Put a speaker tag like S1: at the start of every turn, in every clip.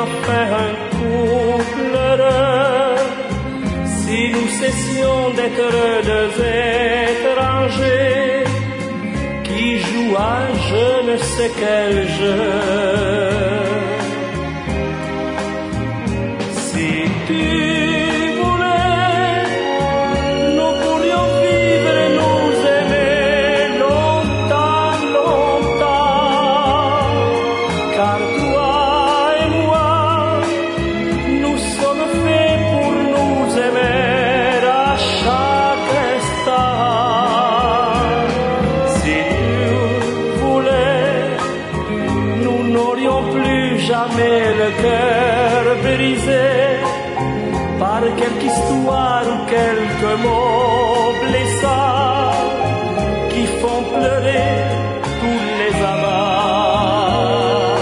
S1: enfin un couple heureux, si nous cessions d'être deux étrangers qui jouent à je ne sais quel jeu. Si tu voulais, nous pourrions vivre et nous aimer longtemps, longtemps, car toi et moi, nous sommes faits pour nous aimer à chaque instant. Si tu voulais, nous n'aurions plus jamais le cœur brisé par quelque histoire ou quelques mots blessants qui font pleurer tous les amants.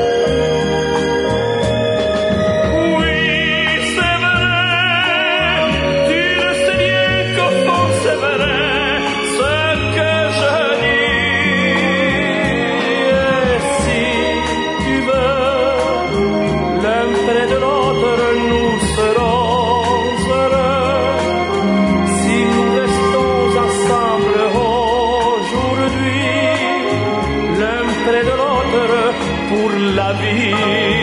S1: Oui, c'est vrai, tu le sais bien qu'au fond c'est vrai ce que je dis. Et si tu veux, l'un près de l'autre nous serons heureux si nous restons ensemble aujourd'hui, l'un près de l'autre pour la vie.